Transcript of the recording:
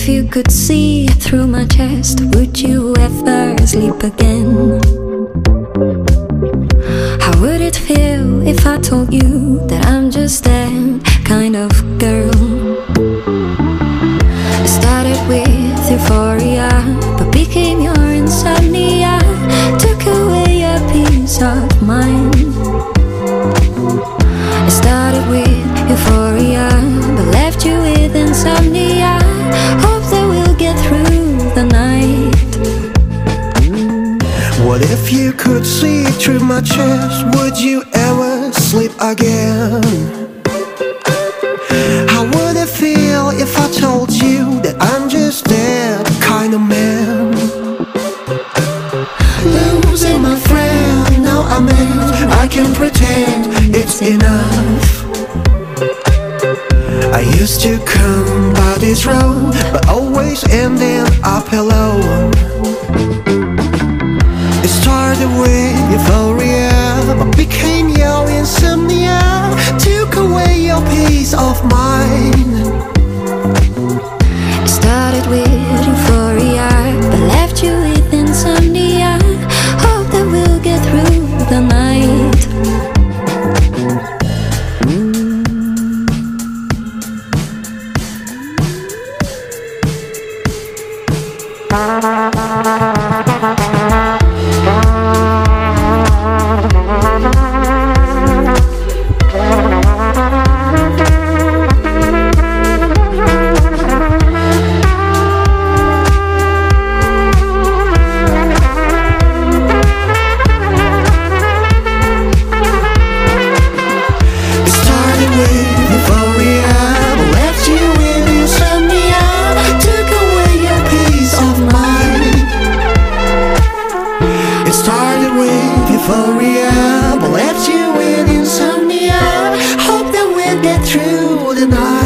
if you could see through my chest, would you ever sleep again? How would it feel if I told you that I'm just that kind of girl? It started with euphoria, but became your insomnia. Took away a piece of mind. It started with euphoria, but left you with insomnia. Hope that we'll get through the night. What if you could see through my chest? Would you ever sleep again? How would it feel if I told you that I'm just that kind of man? Losing my friend, now I'm in. I can pretend it's enough. I used to come by this road, but always ending up alone. It started with euphoria, but became your insomnia. Took away your peace of mind. It started with euphoria, but left you with insomnia. Hope that we'll get through the night. Euphoria, but left you with insomnia. Hope that we'll get through the night.